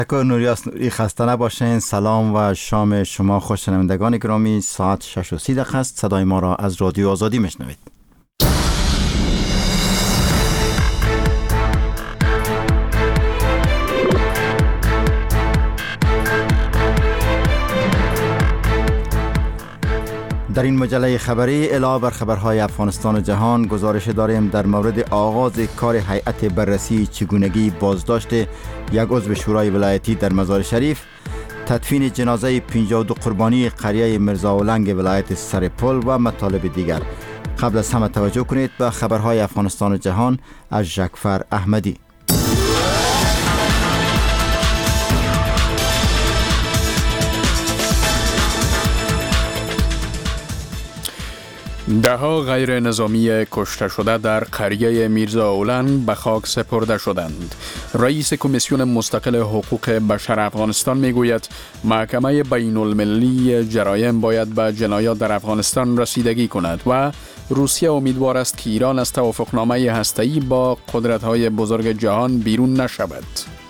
تشکر نوریاس نوری، خسته نباشین. سلام و شام شما خوش شنوندگان گرامی. ساعت 6:30 است. صدای ما را از رادیو آزادی میشنوید. در این مجله خبری علاوه بر خبرهای افغانستان و جهان گزارش داریم در مورد آغاز کار هیئت بررسی چگونگی بازداشت یک عضو شورای ولایتی در مزار شریف، تدفین جنازه 52 قربانی قریه میرزاولنگ ولایت سرپل و مطالب دیگر. قبل از همه توجه کنید به خبرهای افغانستان و جهان از ژکفر احمدی. دهها غیر نظامی کشته شده در قریه میرزاولنگ به خاک سپرده شدند. رئیس کمیسیون مستقل حقوق بشر افغانستان میگوید محکمه بین المللی جرایم باید به جنایات در افغانستان رسیدگی کند و روسیه امیدوار است که ایران از توافقنامه هسته‌ای با قدرت‌های بزرگ جهان بیرون نشود.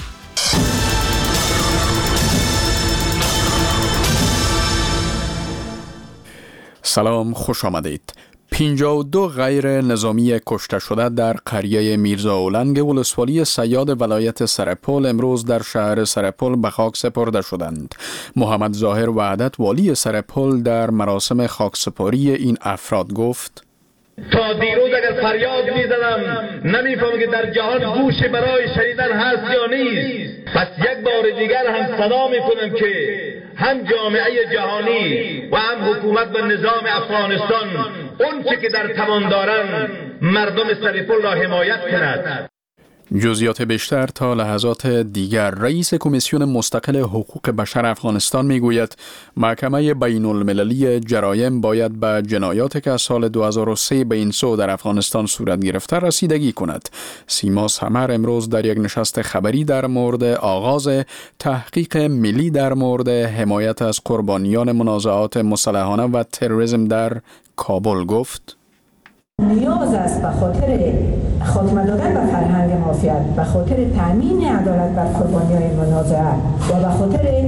سلام، خوش آمدید. 52 غیر نظامی کشته شده در قریه میرزاولنگ ولسوالی صیاد ولایت سرپل امروز در شهر سرپل به خاک سپرده شدند. محمد ظاهر وحدت والی سرپل در مراسم خاکسپاری این افراد گفت: تا دیروز اگر فریاد میزدم نمیفهمم که در جهان گوش برای شنیدن هست یا نیست. پس یک بار دیگر هم صدا میکنم که هم جامعه جهانی و هم حکومت و نظام افغانستان اون چه که در توان دارن مردم سرپل را حمایت کند. جزئیات بیشتر تا لحظات دیگر. رئیس کمیسیون مستقل حقوق بشر افغانستان میگوید محکمه بین المللی جرایم باید به جنایاتی که از سال 2003 به این سو در افغانستان صورت گرفته رسیدگی کند. سیما سمر امروز در یک نشست خبری در مورد آغاز تحقیق ملی در مورد حمایت از قربانیان منازعات مسلحانه و تروریسم در کابل گفت: نیاز است به خاطر خاتمه دادن به فرهنگ مافیات، به خاطر تامین عدالت بر قربانیان منازعه و به خاطر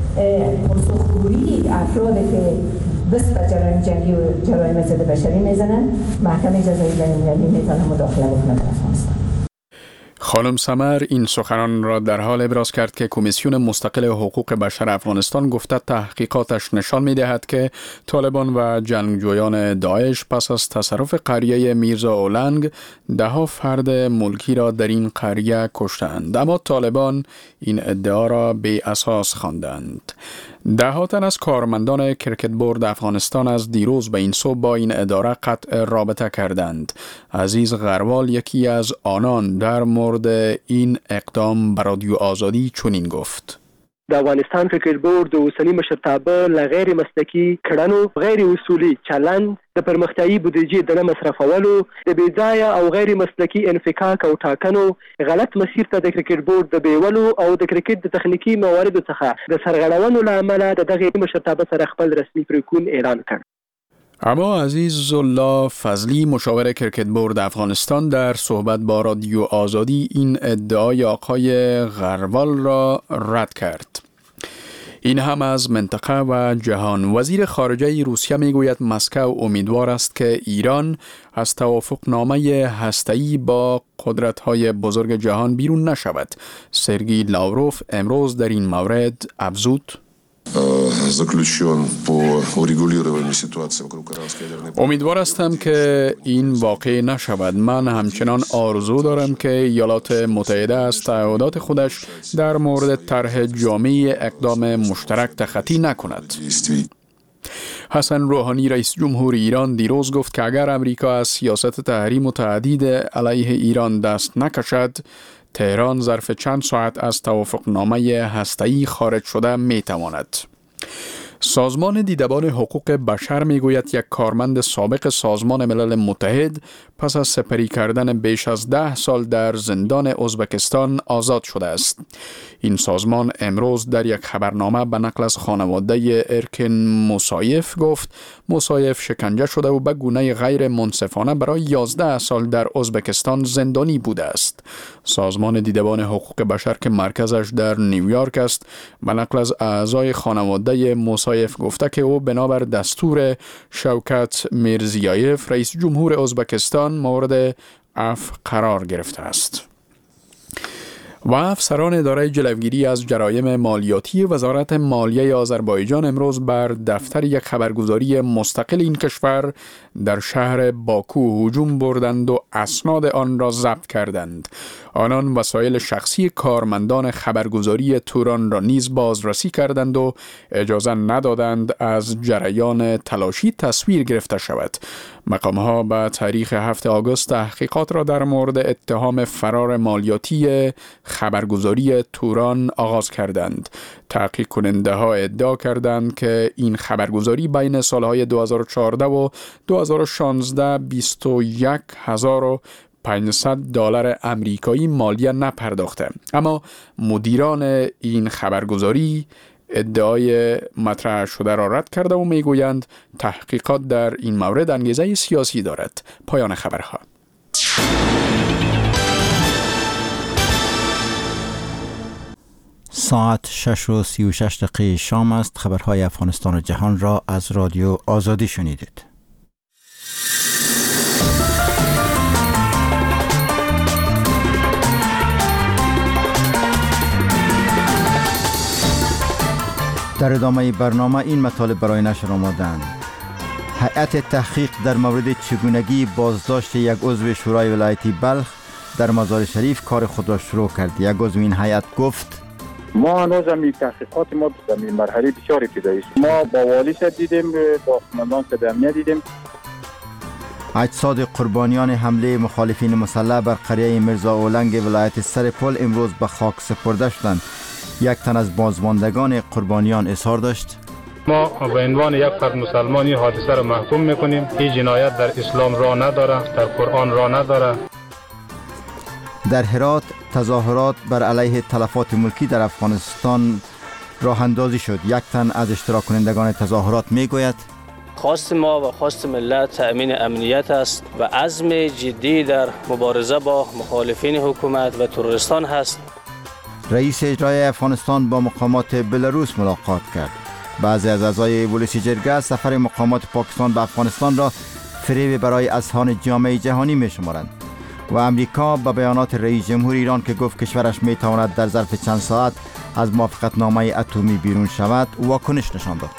پاسخگویی افرادی که دست به جرایم جنگی و جرایم ضد بشری میزنند، محکمه جزایی بین‌المللی میتونه مداخله بکنه در افغانستان. خانم سمر این سخنان را در حال ابراز کرد که کمیسیون مستقل حقوق بشر افغانستان گفته تحقیقاتش نشان می‌دهد که طالبان و جنگجویان داعش پس از تصرف قریه میرزاولنگ ده‌ها فرد ملکی را در این قریه کشتند، اما طالبان این ادعا را بی اساس خواندند. ده‌ها تن از کارمندان کرکت بورد افغانستان از دیروز به این سو با این اداره قطع رابطه کردند. عزیز غروال یکی از آنان در مورد این اقدام به رادیو آزادی چنین گفت: د افغانستان کرکټ بورډ د اوسنی مشرتابه له غیر مسلکي کړنو، غیر اصولي چلند، د پرمختیایي بودیجې د نه مصرفولو، د بېځایه او غیر مسلکي انفکاک او ټاکنو، غلط مسیر ته د کرکټ بورډ د بیولو او د کرکټ د تخنیکي مواردو څخه د سرغړونو له امله د دغې مشرتابه سره خپل رسمي پریکون اعلان کړ. اما عزیز الله فضلی مشاور کرکت بورد افغانستان در صحبت با رادیو آزادی این ادعای آقای غروال را رد کرد. این هم از منطقه و جهان. وزیر خارجه روسیه میگوید مسکو امیدوار است که ایران از توافقنامه هسته‌ای با قدرت‌های بزرگ جهان بیرون نشود. سرگئی لاوروف امروز در این مورد افزود: امیدوار هستم که این واقع نشود. من همچنان آرزو دارم که ایالات متحده از تعهدات خودش در مورد طرح جامع اقدام مشترک تخطی نکند. حسن روحانی رئیس جمهور ایران دیروز گفت که اگر امریکا از سیاست تحریم و تهدید علیه ایران دست نکشد، تهران ظرف چند ساعت از توافقنامه هسته‌ای خارج شده میتواند. سازمان دیدبان حقوق بشر میگوید یک کارمند سابق سازمان ملل متحد پس از سپری کردن بیش از 10 سال در زندان ازبکستان آزاد شده است. این سازمان امروز در یک خبرنامه به نقل از خانواده ارکن موسایف گفت موسایف شکنجه شده و به گونه غیر منصفانه برای 11 سال در ازبکستان زندانی بوده است. سازمان دیدبان حقوق بشر که مرکزش در نیویورک است به نقل از اعضای خانواده موسایف گفته که او بنابر دستور شوکت میرزیایف رئیس جمهور ازبکستان مورد عفو قرار گرفته است. و افسران اداره جلوگیری از جرایم مالیاتی وزارت مالیه آذربایجان امروز بر دفتر یک خبرگزاری مستقل این کشور در شهر باکو هجوم بردند و اسناد آن را ضبط کردند. آنان وسایل شخصی کارمندان خبرگزاری توران را نیز بازرسی کردند و اجازه ندادند از جریان تلاشی تصویر گرفته شود. مقام‌ها به تاریخ 7 آگوست تحقیقات را در مورد اتهام فرار مالیاتی خبرگزاری توران آغاز کردند. تحقیق کننده ها ادعا کردند که این خبرگزاری بین سالهای 2014 و 2016 $21,500 امریکایی مالیه نپرداخته. اما مدیران این خبرگزاری ادعای مطرح شده را رد کرده و میگویند تحقیقات در این مورد انگیزه سیاسی دارد. پایان خبرها. ساعت 6:36 شام است. خبرهای افغانستان و جهان را از رادیو آزادی شنیدید. در ادامه برنامه این مطالب برای نشر آمدند. هیئت تحقیق در مورد چگونگی بازداشت یک عضو شورای ولایتی بلخ در مزار شریف کار خود را شروع کرد. یک عضو این هیئت گفت ما هنوز هم تحقیقات ما در مرحله بسیار ابتدایی است. ما با والی دیدیم، با قماندان امنیت دیدیم. اجساد قربانیان حمله مخالفین مسلح بر قریه مرزا اولنگ ولایت سرپل امروز به خاک سپرده شدند. یک تن از بازماندگان قربانیان اظهار داشت ما به عنوان یک فرد مسلمانی حادثه را محکوم میکنیم. این جنایت در اسلام راه نداره، در قرآن راه نداره. در هرات تظاهرات بر علیه تلفات ملکی در افغانستان راه اندازی شد. یک تن از اشتراک کنندگان تظاهرات میگوید خواست ما و خواست ملت تأمین امنیت است و عزم جدی در مبارزه با مخالفین حکومت و تروریستان هست. رئیس اجرایی افغانستان با مقامات بلاروس ملاقات کرد. بعضی از اعضای پلیس جرگه سفر مقامات پاکستان به افغانستان را فریب برای اذهان جامعه جهانی می شمارند. و امریکا به بیانات رئیس جمهور ایران که گفت کشورش می تواند در ظرف چند ساعت از موافقتنامه اتمی بیرون شود واکنش نشان داد.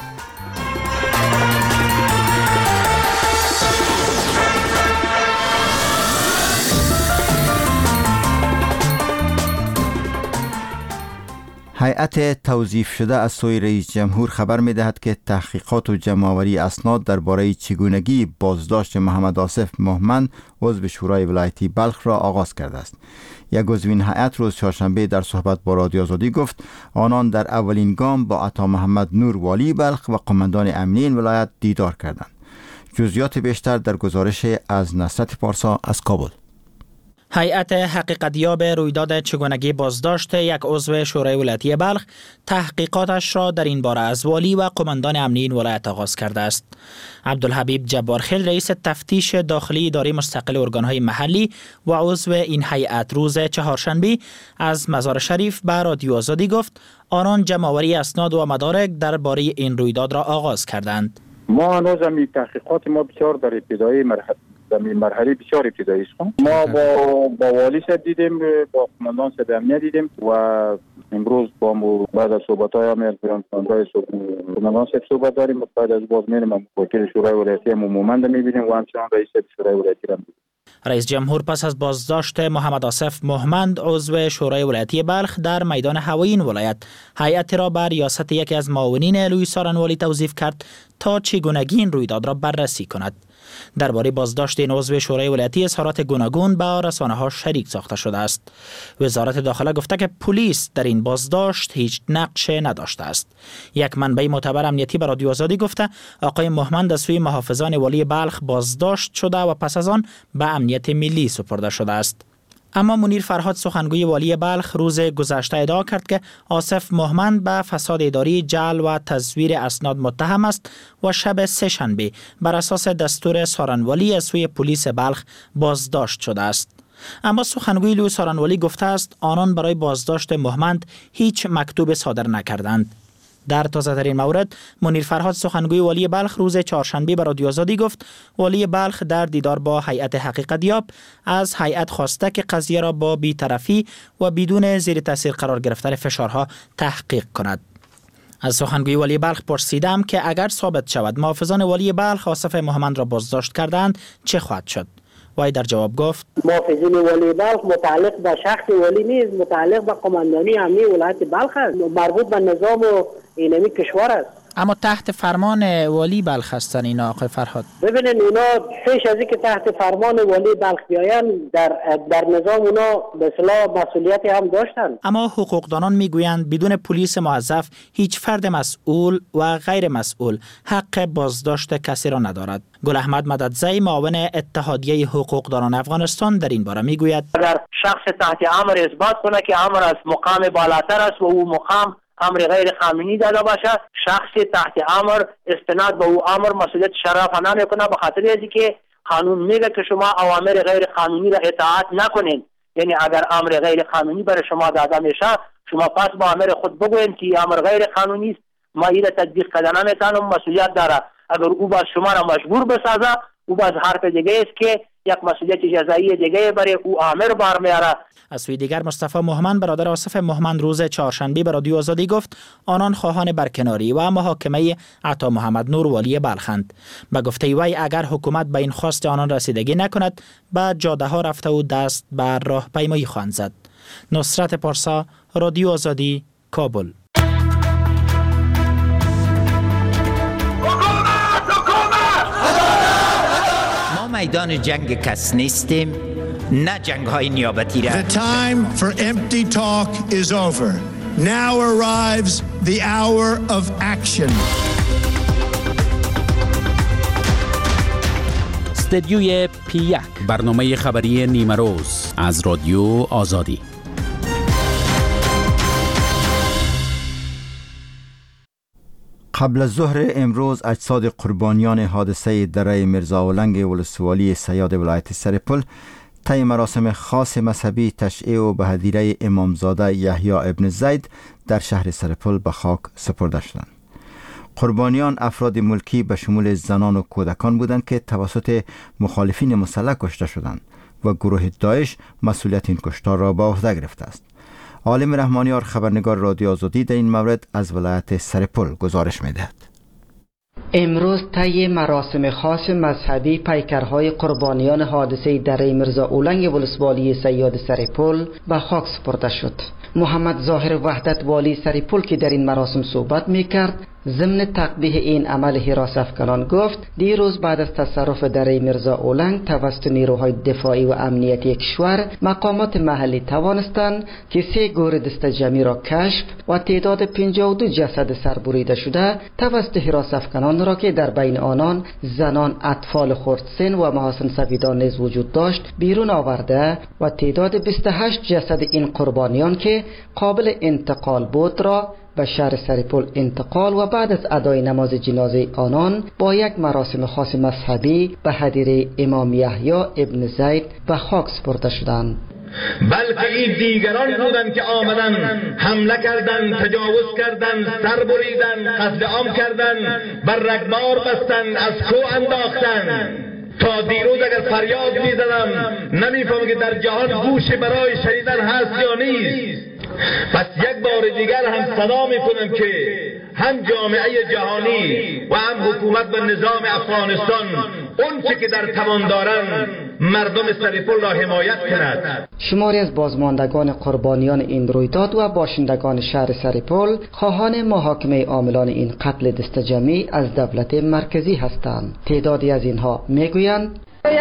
هیئت توظیف شده از سوی رئیس جمهور خبر می دهد که تحقیقات و جمع‌آوری اسناد درباره چگونگی بازداشت محمد آصف مهمند عضو شورای ولایتی بلخ را آغاز کرده است. یک عضو این هیئت روز چهارشنبه در صحبت با رادیو آزادی گفت آنان در اولین گام با عطا محمد نور والی بلخ و قماندان امنیه این ولایت دیدار کردند. جزئیات بیشتر در گزارش از نصرت پارسا از کابل. هیئت حقیقتیاب رویداد چگونگی بازداشت یک عضو شورای ولایتی بلخ تحقیقاتش را در این باره از والی و قماندان امنیه این ولایت آغاز کرده است. عبدالحبیب جبارخیل رئیس تفتیش داخلی اداره مستقل ارگانهای محلی و عضو این هیئت روز چهارشنبه از مزار شریف به رادیو آزادی گفت آنان جمع‌آوری اسناد و مدارک درباره این رویداد را آغاز کردند. ما هنوز هم تحقیقات ما بسیار در ابتدایی مرحله بسیار ابتدایی است. ما با والی دیدیم، با قماندان امنیت دیدیم و امروز با بعد از صحبت‌های هم قماندان صحبت داریم. بعد از باز میریم وکیل شورای ولایتی مومند می‌بینیم و همچنان رئیس شورای ولایتی را می‌بینیم. رئیس جمهور پس از بازداشت محمد آصف مهمند عضو شورای ولایتی بلخ در میدان هوایی این ولایت هیئت را بر ریاست یکی از معاونین لوی سارنوالی توظیف کرد تا چگونگی این رویداد را بررسی کند. درباره بازداشت این عضو شورای ولایتی اظهارات گوناگون با رسانه‌ها شریک ساخته شده است. وزارت داخله گفته که پلیس در این بازداشت هیچ نقش نداشته است. یک منبع معتبر امنیتی به رادیو آزادی گفته آقای مهمند از سوی محافظان والی بلخ بازداشت شده و پس از آن به امنیت ملی سپرده شده است. اما منیر فرهاد سخنگوی والی بلخ روز گذشته ادعا کرد که آصف مهمند به فساد اداری، جعل و تزویر اسناد متهم است و شب سه‌شنبه بر اساس دستور سارنوالی از سوی پلیس بلخ بازداشت شده است. اما سخنگوی لوی سارنوالی گفته است آنان برای بازداشت مهمند هیچ مکتوب صادر نکردند. در تازه‌ترین مورد منیر فرهاد سخنگوی والی بلخ روز چهارشنبه به رادیو آزادی گفت والی بلخ در دیدار با هیئت حقیقتیاب از هیئت خواسته که قضیه را با بی‌طرفی و بدون زیر تاثیر قرار گرفتن فشارها تحقیق کند. از سخنگوی والی بلخ پرسیدم که اگر ثابت شود محافظان والی بلخ آصف مهمند را بازداشت کردند چه خواهد شد؟ وای در جواب گفت محافظین والی بلخ متعلق به شخص والی نیست، متعلق به قماندانی امنی ولایت بلخ است، مربوط به نظام و اینمی کشور است. اما تحت فرمان والی بلخ هستن اینا آقای فرهاد؟ ببینید اینا پیش از اینکه تحت فرمان والی بلخ بیاین در نظام اونا به اصطلاح مسئولیتی هم داشتن. اما حقوقدانان میگویند بدون پلیس موظف هیچ فرد مسئول و غیر مسئول حق بازداشت کسی را ندارد. گل احمد مددزی معاون اتحادیه حقوقدانان افغانستان در این باره میگوید اگر شخص تحت امر اثبات کنه که امر از مقام بالاتر است و او مقام امر غیر قانونی داده باشه، شخص تحت امر استناد به او امر مسئولیت شرف نمی کنه، به خاطر اینکه قانون میگه که شما اوامر غیر قانونی را اطاعت نکنین. یعنی اگر امر غیر قانونی برای شما داده میشه شما پس با امر خود بگوین که امر غیر قانونی است، ما این را تطبیق کردن نمیتونم، مسئولیت داره. اگر او باز شما را مجبور بسازه او باز حرف دیگه است که یک مسئولیت جزایی دیگه برای او امر برمیاره. از سوی دیگر مصطفی مهمند برادر آصف مهمند روز چهارشنبه به رادیو آزادی گفت آنان خواهان برکناری و محاکمه عطا محمد نور والی بلخند. به گفته وی اگر حکومت به این خواست آنان رسیدگی نکند به جاده ها رفته و دست بر راهپیمایی خواهند زد. نصرت پارسا، رادیو آزادی، کابل. میدان جنگ کس نیستیم، نه جنگ های نیابتی را. The time for empty talk is over. Now arrives the hour of action. استدیوی P1 برنامه خبری نیمه روز از رادیو آزادی. قبل از ظهر امروز اجساد قربانیان حادثه دره میرزاولنگ ولسوالی سیاد ولایت سرپل طی مراسم خاص مذهبی تشییع و به هدیره امامزاده یحیی ابن زید در شهر سرپل به خاک سپرده شدند. قربانیان افراد ملکی به شمول زنان و کودکان بودند که توسط مخالفین مسلح کشته شدند و گروه داعش مسئولیت این کشتار را به عهده گرفته است. عالم رحمانیار خبرنگار رادیو آزادی در این مورد از ولایت سرپل گزارش می‌دهد. امروز طی مراسم خاص مذهبی پیکرهای قربانیان حادثه دره میرزاولنگ ولسوالی سیاد سرپل به خاک سپرده شد. محمد ظاهر وحدت والی سرپل که در این مراسم صحبت میکرد ضمن تقبیح این عمل حراسافکنان گفت دیروز بعد از تصرف دره میرزاولنگ توسط نیروهای دفاعی و امنیتی کشور مقامات محلی توانستند که 3 گور دست جمعی را کشف و تعداد 52 جسد سربریده شده توسط حراسافکنان را که در بین آنان زنان، اطفال خردسن و محاسن سفیدان نیز وجود داشت بیرون آورده و تعداد 28 جسد این قربانیان که قابل انتقال بود را به شهر سرپل انتقال و بعد از ادای نماز جنازه آنان با یک مراسم خاص مذهبی به هدیره امام یحیی ابن زید به خاک سپرده شدند. بلکه این دیگران بودند که آمدن حمله کردند، تجاوز کردند، سر بریدند، قتل عام کردند، بر رگبار بستند، از کوه انداختند. تا دیروز اگر فریاد میزدم نمیفهمم که در جهان گوش برای شنیدن هست یا نیست. پس یک بار دیگر هم صدا میکنم که هم جامعه جهانی و هم حکومت و نظام افغانستان اون چه که در توان دارن مردم سرپل را حمایت کند. شماری از بازماندگان قربانیان این رویداد و باشندگان شهر سرپل خواهان محاکمه عاملان این قتل دستجمعی از دولت مرکزی هستند. تعدادی از اینها میگویند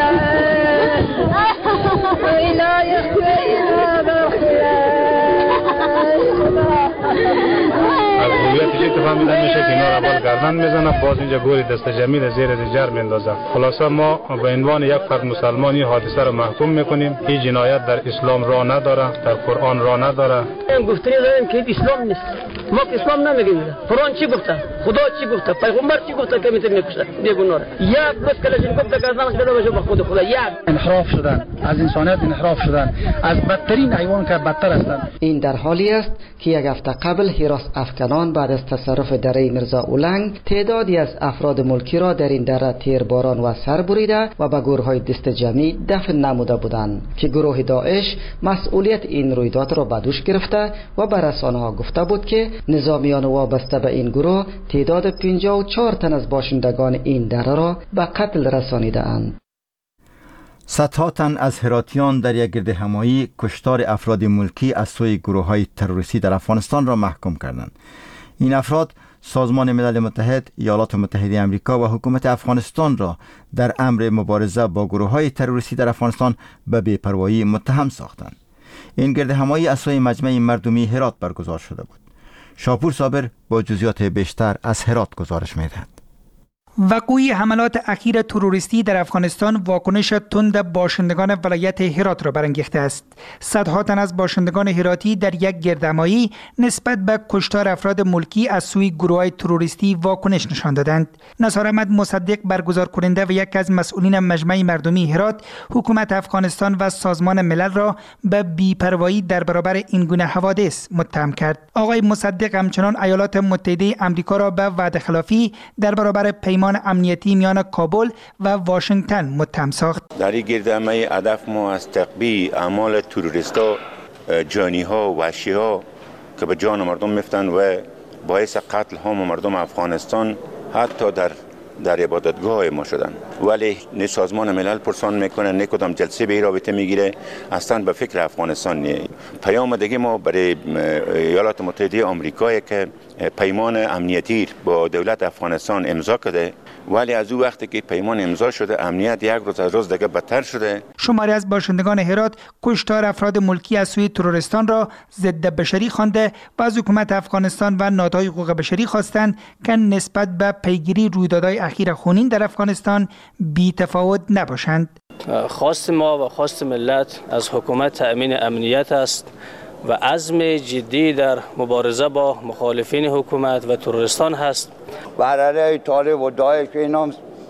از هویتش فهمیده میشه که اینا را اول گردن میزنه، باز اینجا گوری دست جمیل زیر دیگر میندازه. خلاصه ما به عنوان یک فرد مسلمانی حادثه را محکوم میکنیم. این جنایت در اسلام را نداره، در قرآن را نداره. گفتنی داریم که اسلام نیست. ما که اسلام نمیگیم. قرآن چی گفته؟ خدا چی گفته؟ پیغمبر چی گفته که میتونه میکشه؟ بیگناه. یک بس کلشین گفته گردنش بده بشه به خود خدا. یک انحراف شدن، از انسانیت انحراف شدن، از بدترین حیوان که بدتر هستند. این در حالی است که یک هفته قبل هراس افکنان بعد از تصرف دره مرزا اولنگ تعدادی از افراد ملکی را در این دره تیرباران و سر بریده و به گروه‌های دست جمعی دفن نموده بودند که گروه داعش مسئولیت این رویداد را به دوش گرفته و به رسانه‌ها گفته بود که نظامیان وابسته به این گروه تعداد 54 تن از باشندگان این دره را به قتل رسانیده اند. صدها تن از هراتیان در یک گردهمایی کشتار افراد ملکی از سوی گروه‌های تروریستی در افغانستان را محکوم کردند. این افراد سازمان ملل متحد، ایالات متحده آمریکا و حکومت افغانستان را در امر مبارزه با گروه‌های تروریستی در افغانستان به بی‌پروایی متهم ساختند. این گردهمایی از سوی مجمع مردمی هرات برگزار شده بود. شاپور صابر با جزئیات بیشتر از هرات گزارش می‌دهد. وقوع حملات اخیر تروریستی در افغانستان واکنش تند باشندگان ولایت هرات را برانگیخته است. صدها تن از باشندگان هراتی در یک گردهمایی نسبت به کشتار افراد ملکی از سوی گروه‌های تروریستی واکنش نشان دادند. نثار احمد مصدق برگزار کننده و یک از مسئولین مجمع مردمی هرات حکومت افغانستان و سازمان ملل را به بی‌پروایی در برابر این گونه حوادث متهم کرد. آقای مصدق همچنان ایالات متحده آمریکا را به وعده خلافی در برابر پیمان امنیتی میان کابل و واشنگتن متهم ساخت. در این گردهمایی هدف ما از تقبیح اعمال تروریستا، جانی ها و وحشی ها که به جان مردم میفتن و باعث قتل هم مردم افغانستان حتی در عبادتگاه ما شدن. ولی نه سازمان ملل پرسان میکنه، نه کدام جلسه به این رابطه میگیره، اصلا به فکر افغانستان نیه. پیام دیگه ما برای ایالات متحده آمریکا که پیمان امنیتی با دولت افغانستان امضا کرده، ولی از او وقتی که پیمان امضا شده امنیت یک روز از روز دیگه بدتر شده. شماری از باشندگان هرات کشتار افراد ملکی از سوی تروریستان را ضد بشری خوانده و از حکومت افغانستان و نهادهای حقوق بشری خواستند که نسبت به پیگیری رویدادهای اخیر خونین در افغانستان بی تفاوت نباشند. خواست ما و خواست ملت از حکومت تأمین امنیت است و عزم جدی در مبارزه با مخالفین حکومت و تروریستان هست. برای طالب و داعش اینا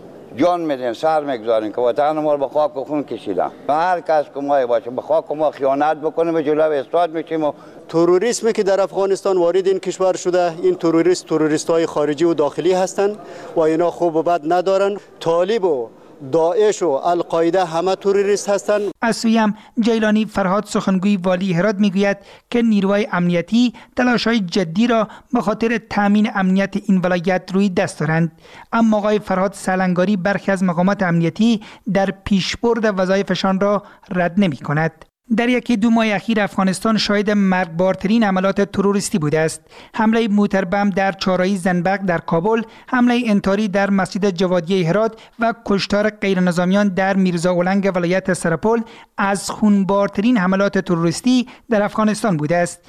جان میدن، سر میگذارن که وطن ما رو به خاک و خون کشیدن. هر کس که ما باشه به خاک ما خیانت بکنه به جلو استاد میشیم. و تروریسمی که در افغانستان وارد این کشور شده، این تروریست‌های خارجی و داخلی هستند و اینا خوب و بد ندارن. طالب و داعش و القاعده همه تروریست هستند. از سوی هم جیلانی فرهاد سخنگوی والی هرات میگوید که نیروهای امنیتی تلاش‌های جدی را به خاطر تامین امنیت این ولایت روی دست دارند. اما آقای فرهاد سالنگاری برخی از مقامات امنیتی در پیشبرد وظایفشان را رد نمی‌کند. در یکی دو ماه اخیر افغانستان شاهد مرگبارترین حملات تروریستی بوده است. حمله موتربم در چهارراه زنبق در کابل، حمله انتحاری در مسجد جوادیه هرات و کشتار غیرنظامیان در میرزا اولنگ ولایت سرپل از خونبارترین حملات تروریستی در افغانستان بوده است.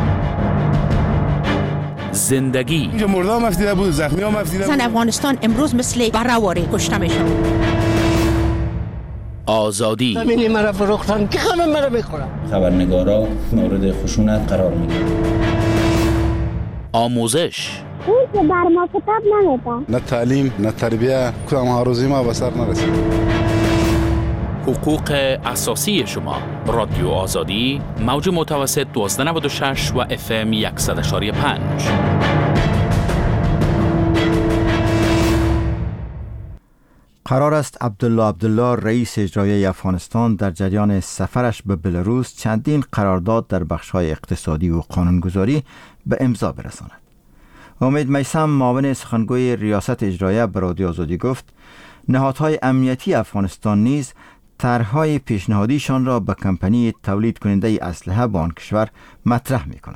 زندگی اینجا مردم مفتیده بود، زخمی ها مفتیده بود. زن افغانستان امروز مثل برهواری کشته میشن. آزادی زمینی مرا فروختن که همه مرا میخورن. خبرنگارا مورد خشونت قرار میگیرن. آموزش اون که بر ما کتاب نمیدن. نه تعلیم نه تربیه، کدام هاروزی ما به سر نرسید. حقوق اساسی شما. رادیو آزادی، موج متوسط 1296 و FM 100.5. قرار است عبدالله رئیس اجرایی افغانستان در جریان سفرش به بلاروس چندین قرارداد در بخش‌های اقتصادی و قانونگذاری به امضا برساند. امید میثم معاون سخنگوی ریاست اجراییه به رادیو آزادی گفت نهادهای امنیتی افغانستان نیز طرح‌های پیشنهادیشان را به کمپانی تولید کننده اسلحه با آن کشور مطرح می‌کنند.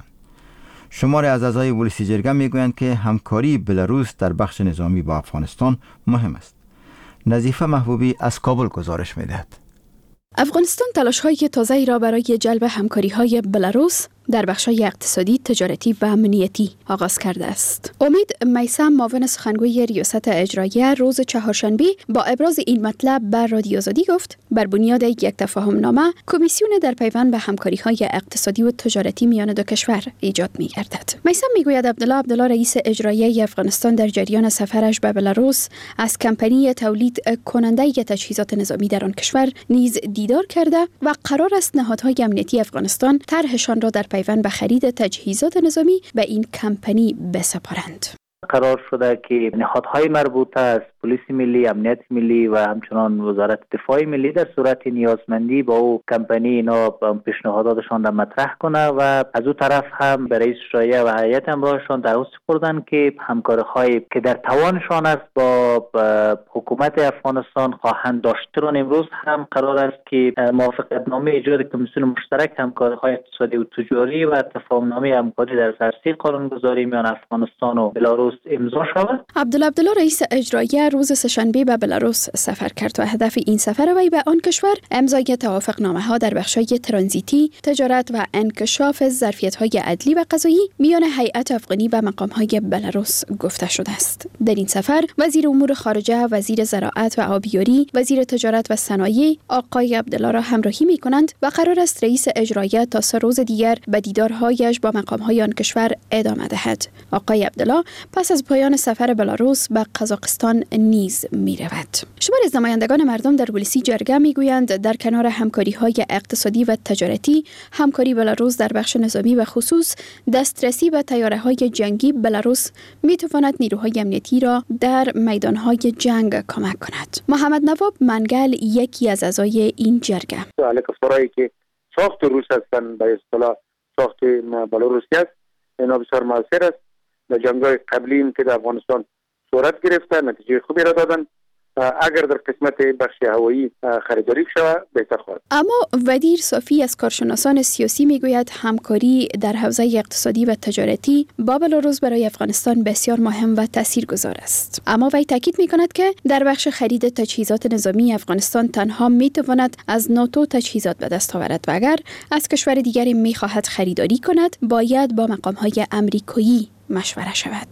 شماری از اعضای پلیس جرگه میگویند که همکاری بلاروس در بخش نظامی با افغانستان مهم است. نظیفه محبوبی از کابل گزارش می‌دهد. افغانستان تلاش‌های تازه‌ای را برای جلب همکاری‌های بلاروس در بخش‌های اقتصادی، تجارتی و امنیتی آغاز کرده است. امید میثم، معاون سخنگوی ریاست اجراییه، روز چهارشنبه با ابراز این مطلب بر رادیو آزادی گفت بر بنیاد یک تفاهم‌نامه کمیسیون در پیوند به همکاری‌های اقتصادی و تجارتی میان دو کشور ایجاد می‌گردد. میثم میگوید عبدالله رئیس اجراییه افغانستان در جریان سفرش به بلاروس از کمپانی تولید کننده تجهیزات نظامی در آن کشور نیز دیدار کرده و قرار است نهادهای امنیتی افغانستان طرحشان را در پیوند به خرید تجهیزات نظامی به این کمپانی بسپارند. قرار شده که نهادهای مربوطه از پلیس ملی، امنیت ملی و همچنان وزارت دفاع ملی در صورت نیازمندی با او کمپانی اینا پیشنهاداتشان را مطرح کنه و از او طرف هم به رئیس اجراییه و هیئت همراهشان درخواست کردن که همکاری‌هایی که در توانشان است با حکومت افغانستان خواهند داشت. چون امروز هم قرار است که موافقتنامه ایجاد کمیسیون مشترک همکاری‌های اقتصادی و تجاری و تفاهم‌نامه همکاری در زیرساخت قانونگذاری میان افغانستان و بلاروس امضا شود. عبدالله رئیس اجراییه روز سه‌شنبه به بلاروس سفر کرد و هدف این سفر وی به آن کشور امضای توافقنامه‌ها در بخش‌های ترانزیتی، تجارت و انکشاف ظرفیت‌های عدلی و قضایی میان هیئت افغانی و مقام‌های بلاروس گفته شده است. در این سفر وزیر امور خارجه، وزیر زراعت و آبیاری، وزیر تجارت و صنایع آقای عبدالله را همراهی می‌کنند و قرار است رئیس اجراییه تا 3 روز دیگر به دیدارهایش با مقام‌های آن کشور ادامه دهد. آقای عبدالله پس از پایان سفر بلاروس به قزاقستان نیز می رود. شماری از نمایندگان مردم در پلیس جرگه می گویند در کنار همکاری‌های اقتصادی و تجارتی، همکاری بلاروس در بخش نظامی و خصوص دسترسی به طیاره‌های جنگی بلاروس می تواند نیروهای امنیتی را در میدان‌های جنگ کمک کند. محمد نواب منگل یکی از اعضای این جرگه. هلیکوپترهایی که ساخت روس هستند به اصطلاح ساخت بلاروسی است، اینا بسیار موثر است. در جنگ‌های قبلی که در افغانستان صورت گرفته نتیجه خوبی را دادن. اگر در قسمت بخش هوایی خریداری شود بهتر خواهد. اما ودیر صافی از کارشناسان سیاسی میگوید همکاری در حوزه اقتصادی و تجارتی با بلاروس برای افغانستان بسیار مهم و تاثیرگذار است. اما وی تاکید میکند که در بخش خرید تجهیزات نظامی افغانستان تنها میتواند از ناتو تجهیزات به دست آورد و اگر از کشور دیگری میخواهد خریداری کند باید با مقام‌های امریکایی مشوره شود.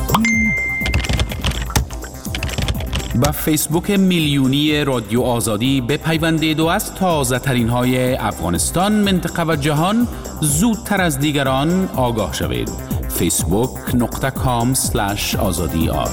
با فیسبوک میلیونی رادیو آزادی بپیوندید و از تازه ترین های افغانستان، منطقه و جهان زودتر از دیگران آگاه شوید. facebook.com/azadi.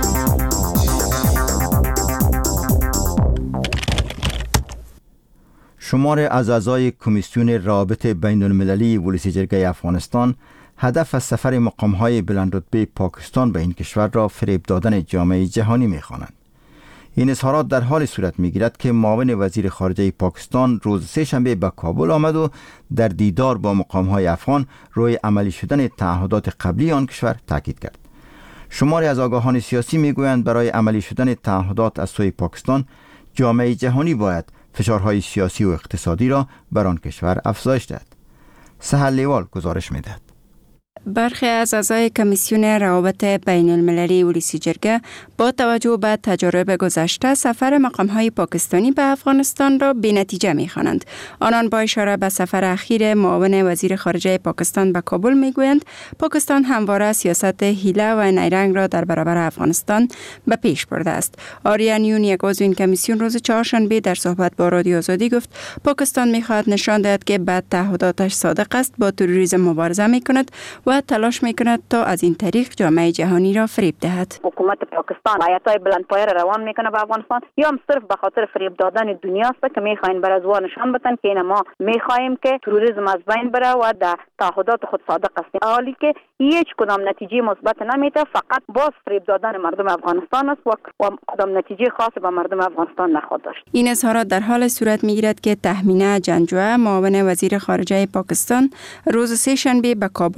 شمار از اعضای کمیسیون رابط بین المللی پلیس جرگه افغانستان هدف از سفر مقام‌های بلندرتبه پاکستان به این کشور را فریب دادن جامعه جهانی می‌خوانند. این اظهارات در حال صورت می‌گیرد که معاون وزیر خارجه پاکستان روز سه‌شنبه به کابل آمد و در دیدار با مقام‌های افغان روی عملی شدن تعهدات قبلی آن کشور تاکید کرد. شماری از آگاهان سیاسی می‌گویند برای عملی شدن تعهدات از سوی پاکستان جامعه جهانی باید فشارهای سیاسی و اقتصادی را بر آن کشور افزایش دهد. سهل لیوال گزارش می‌دهد. برخی از اعضای کمیسیون روابط بین المللی پلیس جرگه با توجه به تجارب گذشته سفر مقام‌های پاکستانی به افغانستان را بی‌نتیجه می‌خوانند. آنان با اشاره به سفر اخیر معاون وزیر خارجه پاکستان به کابل می‌گویند پاکستان همواره سیاست حیله و نیرنگ را در برابر افغانستان به پیش برده است. آریان یون، یک عضو این کمیسیون، روز چهارشنبه در صحبت با رادیو آزادی گفت پاکستان می‌خواهد نشان دهد که به تعهداتش صادق است، با تروریسم مبارزه می‌کند و تلاش میکند تا از این طریق جامعه جهانی را فریب دهد. حکومت پاکستان آیت‌های بلندپایه را روان میکنه به افغانستان، یا هم صرف به خاطر فریب دادن دنیا است که میخواین بر از نشان بدن که این ما میخوایم که تروریسم از بین بره و در تعهدات خود صادق هستیم، حالی که هیچ کدام نتیجه مثبت نمیده، فقط باز فریب دادن مردم افغانستان است و کدام نتیجه خاص به مردم افغانستان نخواهد داشت. این اظهارات در حال صورت میگیرد که تهمینه جنجوعه، معاون وزیر خارجه پاکستان، روز سه‌شنبه به کابل آمد و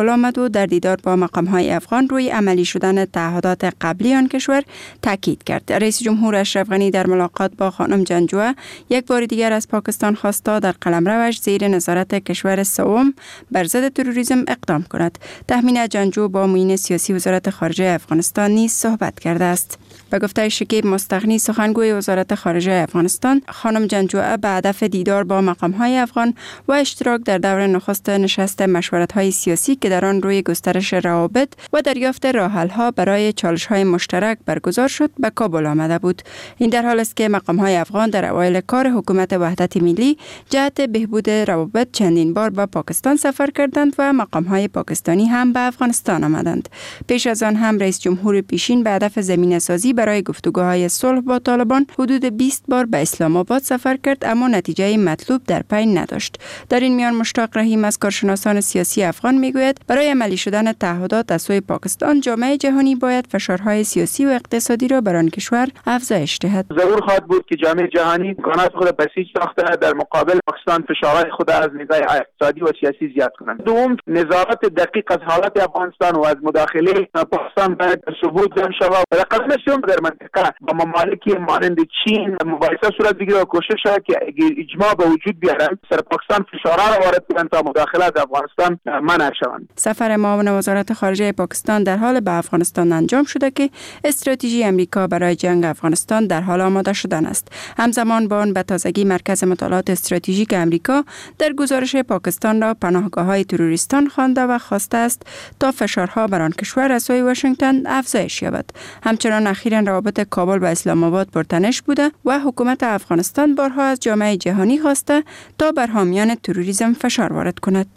جانجو در دیدار با مقام‌های افغان روی عملی شدن تعهدات قبلی آن کشور تاکید کرد. رئیس جمهور اشرف غنی در ملاقات با خانم جانجو یک بار دیگر از پاکستان خواست تا در قلمروش زیر نظارت کشور سوم بر ضد تروریسم اقدام کند. تحمین جانجو با معین سیاسی وزارت خارجه افغانستان نیز صحبت کرده است. به گفته شکیب مستغنی سخنگوی وزارت خارجه افغانستان، خانم جانجو به هدف دیدار با مقام‌های افغان و اشتراک در دور نخست نشست مشورت‌های سیاسی که در آن روی گسترش روابط و دریافت راه‌حل‌ها برای چالش‌های مشترک برگزار شد به کابل آمده بود. این در حال است که مقام‌های افغان در اوایل کار حکومت وحدت ملی جهت بهبود روابط چندین بار به پاکستان سفر کردند و مقام‌های پاکستانی هم به افغانستان آمدند. پیش از آن هم رئیس جمهور پیشین به هدف زمینه‌سازی برای گفتگوهای صلح با طالبان حدود 20 بار به اسلام آباد سفر کرد، اما نتیجه مطلوب در پی نداشت. در این میان مشتاق رحیم از کارشناسان سیاسی افغان میگوید برای عملی شدن تعهدات از سوی پاکستان جامعه جهانی باید فشارهای سیاسی و اقتصادی را بر آن کشور افزایش دهد. ضرور خواهد بود که جامعه جهانی امکانات خود بسیج ساخته در مقابل پاکستان فشارهای خود از نگاه اقتصادی و سیاسی زیاد کنند. دوم، نظارت دقیق از حالت افغانستان و از مداخله پاکستان باید ثبوت جمع شود. در قدم سوم در منطقه با ممالک مانند چین مباحثه صورت بگیرد و کوشش شود که اجماع به وجود بیارند سر پاکستان فشارها را وارد کنند تا مداخله از افغانستان منع شوند. سفر معاون وزارت خارجه پاکستان در حال به افغانستان انجام شده که استراتژی امریکا برای جنگ افغانستان در حال آماده شدن است. همزمان با آن به تازگی مرکز مطالعات استراتژیک امریکا در گزارش پاکستان را پناهگاه‌های تروریستان خوانده و خواسته است تا فشارها بر آن کشور از سوی واشنگتن افزایش یابد. همچنان اخیراً روابط کابل و اسلام آباد پرتنش بوده و حکومت افغانستان بارها از جامعه جهانی خواسته تا بر حامیان تروریسم فشار وارد کند.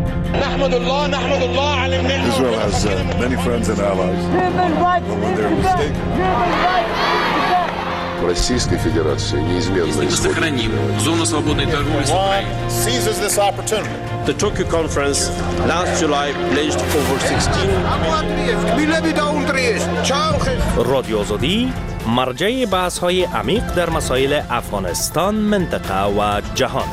نحمد الله على النعمة. Israel has many friends and allies. When they're mistaken. Российской Федерации неизменно сохраним зону свободной торговли с Украиной. Seizes this opportunity. The Tokyo conference last July pledged over 16 رادیو آزادی مرجع بحث‌های عمیق در مسائل افغانستان، منطقه و جهان.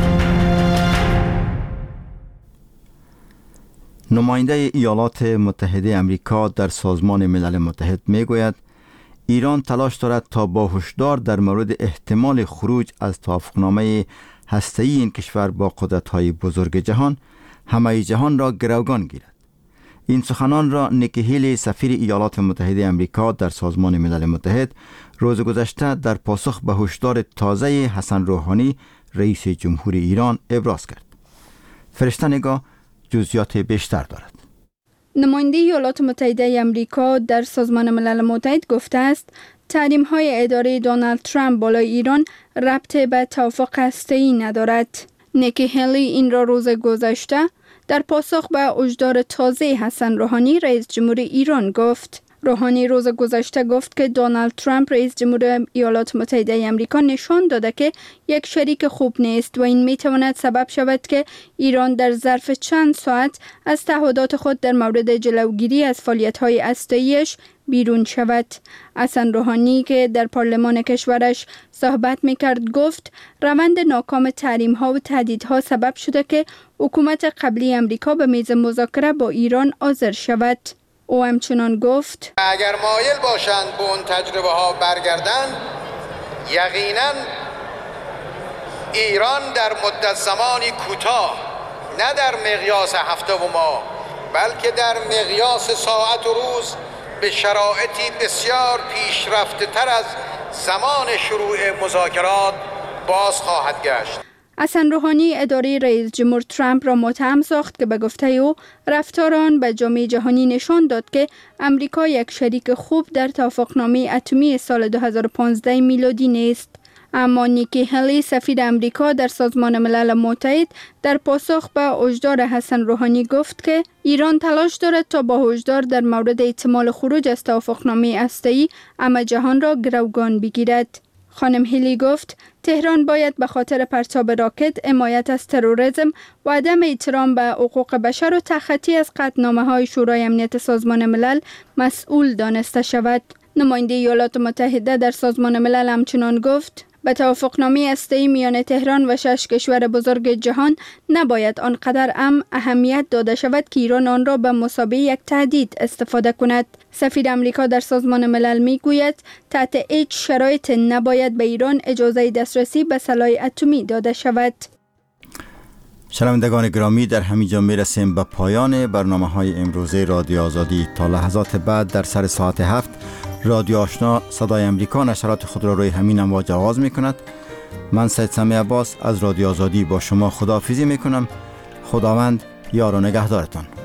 نماینده ایالات متحده آمریکا در سازمان ملل متحد میگوید ایران تلاش دارد تا با هشدار در مورد احتمال خروج از توافقنامه هسته‌ای این کشور با قدرت‌های بزرگ جهان همه جهان را گروگان گیرد. این سخنان را نیکی هیلی سفیر ایالات متحده آمریکا در سازمان ملل متحد روز گذشته در پاسخ به هشدار تازه حسن روحانی رئیس جمهوری ایران ابراز کرد. فرشته نگاه جزئیات بیشتر دارد. نماینده ایالات متحده آمریکا در سازمان ملل متحد گفته است تحریم‌های اداره دونالد ترامپ بالای ایران ربطی به توافق هسته‌ای ندارد. نیکی هیلی این را روز گذشته در پاسخ به هشدار تازه حسن روحانی رئیس جمهوری ایران گفت. روحانی روز گذشته گفت که دونالد ترامپ رئیس جمهور ایالات متحده آمریکا نشان داده که یک شریک خوب نیست و این میتواند سبب شود که ایران در ظرف چند ساعت از تعهدات خود در مورد جلوگیری از فعالیت‌های هسته‌ایش بیرون شود. حسن روحانی که در پارلمان کشورش صحبت میکرد گفت روند ناکام تحریم‌ها و تهدیدها سبب شده که حکومت قبلی آمریکا به میز مذاکره با ایران حاضر شود. او همچنان گفت اگر مایل باشند به اون تجربه ها برگردند یقینا ایران در مدت زمانی کوتاه نه در مقیاس هفته و ماه بلکه در مقیاس ساعت و روز به شرایطی بسیار پیشرفته تر از زمان شروع مذاکرات باز خواهد گشت. حسن روحانی اداره رئیس جمهور ترامپ را متهم ساخت که به گفته او رفتار آن به جامعه جهانی نشان داد که امریکا یک شریک خوب در توافقنامه اتمی سال 2015 میلادی نیست. اما نیکی هیلی سفیر امریکا در سازمان ملل متحد در پاسخ به هشدار حسن روحانی گفت که ایران تلاش دارد تا با هشدار در مورد احتمال خروج از توافقنامه هسته‌ای همه جهان را گروگان بگیرد. خانم هیلی گفت تهران باید به خاطر پرتاب راکت، حمایت از تروریسم و عدم احترام به حقوق بشر و تخطی از قطعنامه‌های شورای امنیت سازمان ملل مسئول دانسته شود. نماینده ایالات متحده در سازمان ملل همچنان گفت و توافقنامه هسته‌ای میان تهران و 6 کشور بزرگ جهان نباید آنقدر اهمیت داده شود که ایران آن را به مثابه یک تهدید استفاده کند. سفیر امریکا در سازمان ملل میگوید تحت هیچ شرایط نباید به ایران اجازه دسترسی به سلاح اتمی داده شود. شنوندگان گرامی، در همینجا میرسیم به پایان برنامه‌های امروزه رادیو آزادی. تا لحظات بعد در سر ساعت 7 رادیو آشنا صدای امریکا نشرات خود را روی همین امواج آغاز می‌کند. من سید سمی عباس از رادیو آزادی با شما خداحافظی می‌کنم. خداوند یار و نگهدارتان.